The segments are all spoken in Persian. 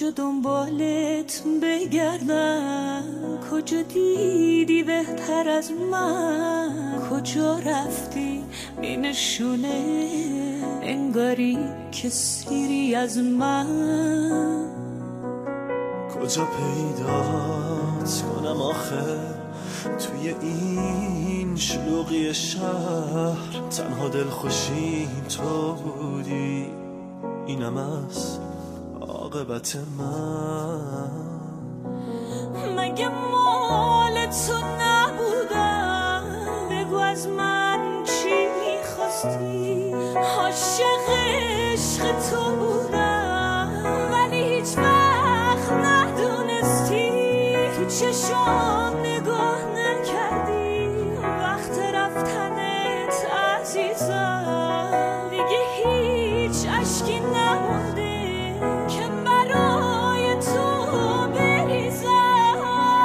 کجا دنبالت بگردم، کجا دیدی بهتر از من، کجا رفتی مینشونه انگاری که سیری از من، کجا پیدات کنم آخه توی این شلوغی شهر، تنها دلخوشیم تو بودی، اینم از عاقبت من. مگه مال تو نبودم؟ بگو از من چی میخواستی؟ عاشق عشق تو بودم ولی هیچ وقت ندونستی، تو چشام نگاه نکردی وقت رفتنت عزیزم، دیگه هیچ اشکی نمونده که برای تو بریزم.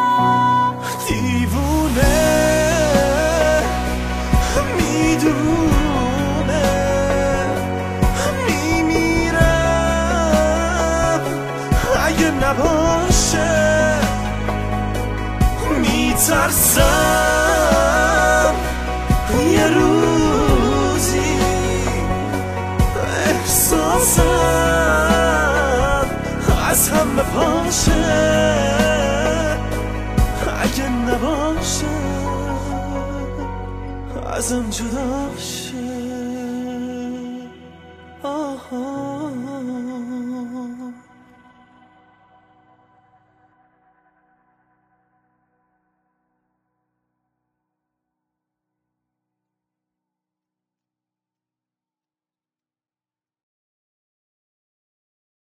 دیوونه میدونه میمیرم اگه نباشه، میترسم یه روزی احساسم از هم بپاشه، اگه نباشه ازم جدا شه.